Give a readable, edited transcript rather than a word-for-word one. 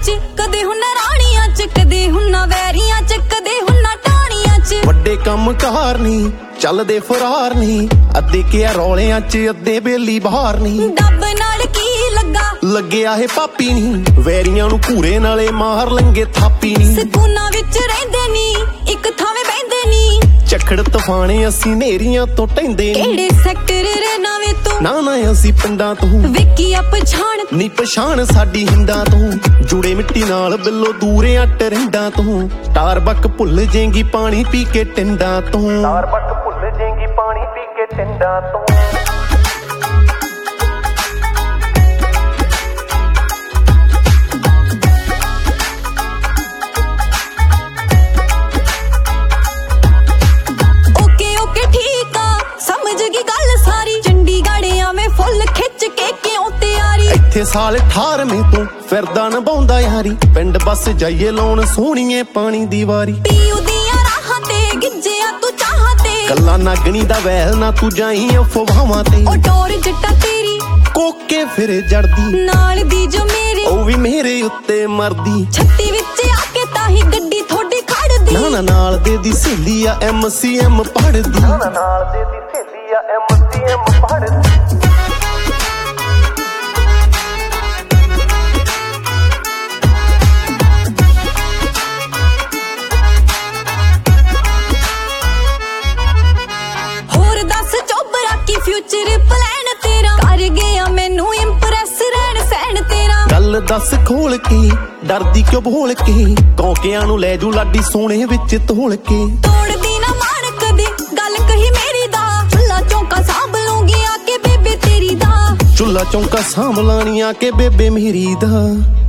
च कदे हुन्ना राणियां च कदे हुन्ना वैरियां च कदे हुन्ना टाणियां च ਵੱਡੇ ਕੰਮ ਕਾਰ ਨਹੀਂ ਚੱਲਦੇ ਫਰਾਰ ਨਹੀਂ ਅੱਧੇ ਕਿਆ ਰੌਲਿਆਂ ਚ ਅੱਧੇ ਬੇਲੀ ਬਾਹਰ ਨਹੀਂ ਡੱਬ ਨਾਲ ਕੀ ਲੱਗਾ ਲੱਗਿਆ ਇਹ ਪਾਪੀ ਨਹੀਂ ਵੈਰੀਆਂ ਨੂੰ ਘੂਰੇ ਨਾਲੇ ਮਾਰ ਲੰਗੇ ਥਾਪੀ ਨਹੀਂ ਸਕੂਨਾਂ ਵਿੱਚ ਰਹਿੰਦੇ ਨਹੀਂ ਇੱਕ ਥਾਵੇਂ ਬਹਿੰਦੇ ਨਹੀਂ ਝੱਖੜ ਤੂਫਾਨੇ ਅਸੀਂ ਨੇਰੀਆਂ ਤੋਂ ਟੈਂਦੇ ਨਹੀਂ ਕਿਹੜੇ ਸੈਕਟਰ ਰਹਿਣਾ ਵੇ ਤੂੰ ਨਾ ਨਾ ਅਸੀਂ ਪਿੰਡਾਂ ਤੋਂ ਵੇਖੀ ਆ ਪਛਾਣ ਨੀ ਪਛਾਣ ਸਾਡੀ ਹਿੰਦਾਂ ਤੋਂ ਜੁੜੇ ਮਿੱਟੀ ਨਾਲ ਬਿੱਲੋ ਦੂਰਿਆਂ ਟਰਿੰਡਾਂ ਤੋਂ ਟਾਰਬੱਕ ਭੁੱਲ ਜੇਂਗੀ ਪਾਣੀ ਪੀ ਕੇ ਟਿੰਡਾਂ ਤੋਂ ਟਾਰਬੱਕ ਭੁੱਲ ਜੇਂਗੀ ਪਾਣੀ ਪੀ ਕੇ ਟਿੰਡਾਂ ਤੋਂ ਇੱਥੇ ਸਾਲ 18ਵੇਂ ਤੋਂ ਫਿਰਦਾ ਨਿਭਾਉਂਦਾ ਯਾਰੀ ਪਿੰਡ ਬੱਸ ਜਾਈਏ ਲਾਉਣ ਸੋਹਣੀਏ ਪਾਣੀ ਦੀ ਵਾਰੀ ਪੀਉ ਦੀਆਂ ਰਾਹਾਂ ਤੇ ਗਿੱਜਿਆ ਤੂੰ ਚਾਹਾਂ ਤੇ ਕੱਲਾ ਨਾਗਣੀ ਦਾ ਵੈਲ ਨਾ ਤੂੰ ਜਾਈ ਅਫਵਾਹਾਂ ਤੇ ਉਹ ਟੋਰ ਜੱਟਾ ਤੇਰੀ ਕੋਕੇ ਫਿਰ ਜੜਦੀ ਨਾਲ ਦੀ ਜੋ ਮੇਰੀ ਉਹ ਵੀ ਮੇਰੇ ਉੱਤੇ ਮਰਦੀ 36 ਵਿੱਚ ਆ ਕੇ ਤਾਂ ਹੀ ਗੱਡੀ ਥੋੜੀ ਖੜਦੀ ਨਾ ਨਾਲ ਦੇ ਦੀ ਸਹੇਲੀ ਆ MCM ਪੜਦੀ ਨਾ ਨਾਲ ਦੇ ਦੀ ਸਹੇਲੀ ਆ MCM ਪੜਦੀ ਫਿਊਚਰ ਪਲਾਨ ਤੇਰਾ ਕਰ ਗਿਆ ਮੈਨੂੰ ਇੰਪ੍ਰੈਸ ਰਹਿਣ ਸਹਿਣ ਤੇਰਾ ਗੱਲ ਦੱਸ ਖੋਲ ਕੇ ਡਰਦੀ ਕਿਉਂ ਬੋਲ ਕੇ ਕੌਕਿਆਂ ਨੂੰ ਲੈ ਜੂ ਲਾਡੀ ਸੋਹਣੇ ਵਿੱਚ ਤੋਲ ਕੇ ਤੋੜਦੀ ਨਾ ਮਾਣ ਕਦੇ ਗੱਲ ਕਹੀ ਮੇਰੀ ਦਾ ਚੁੱਲਾ ਚੌਂਕਾ ਸਾਂਭ ਲੂੰਗੀ ਆ ਕੇ ਬੇਬੇ ਤੇਰੀ ਦਾ ਚੁੱਲਾ ਚੌਂਕਾ ਸਾਂਭ ਲਾਣੀ ਆ ਕੇ ਬੇਬੇ ਮੇਰੀ ਦਾ